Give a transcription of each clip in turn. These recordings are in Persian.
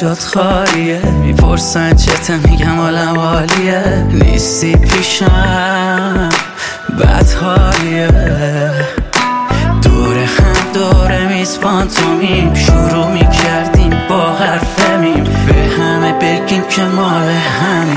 جات خالیه، میپرسن چته میگم حالم عالیه، نیستی پیشم بد حالیه. دور هم دور میز پانتومیم، شروع میکردیم با حرف میم، به همه بگیم که مال همین.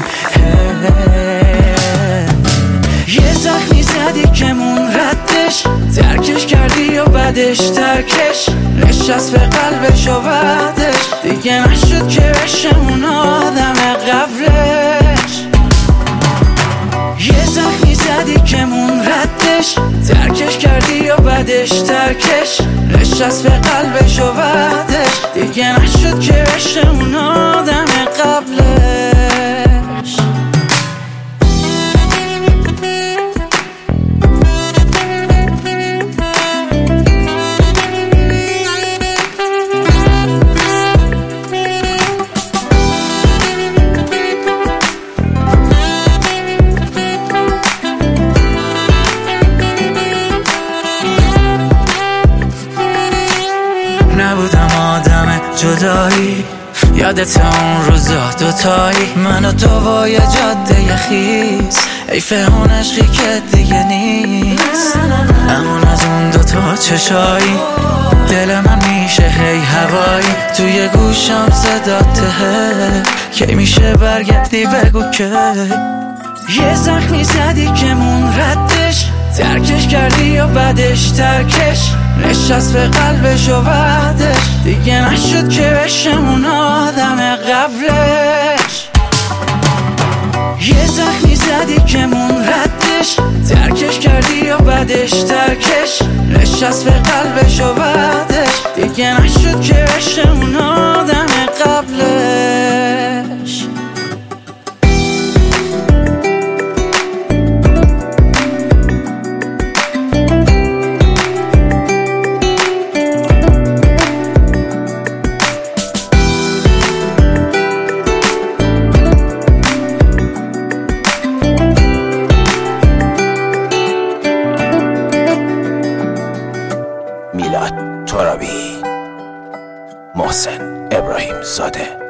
یه زخمی زدی که مون ردش، ترکش کردی یا بعدش ترکش، نشست به قلبش و بعدش دیگه نشد که بشه اون آدم قبلش. یه زخمی زدی که مون ردش، ترکش کردی یا بعدش ترکش، نشست به قلبش و بعدش دیگه نشد که بشه اون آدم قبلش. نبودم آدم جدایی، یادت اون روزا دوتایی، من و تو با یه جاده خیز، حیف اون عشقی که دیگه نیست. همون از اون دوتا چشایی، دل من میشه هی هوایی، توی گوشم صداته، کی میشه برگردی بگو که. یه زخمی زدی که مون ردش، ترکش کردی یا بعدش ترکش، نشست به قلبش و بعدش دیگه نشد که بشه اون آدم قبلش. یه زخمی زدی که مون ردش، ترکش کردی یا بعدش ترکش، نشست به قلبش و بعدش دیگه نشد که بشه اون آدم قبلش. میلاد ترابی، محسن ابراهیم زاده.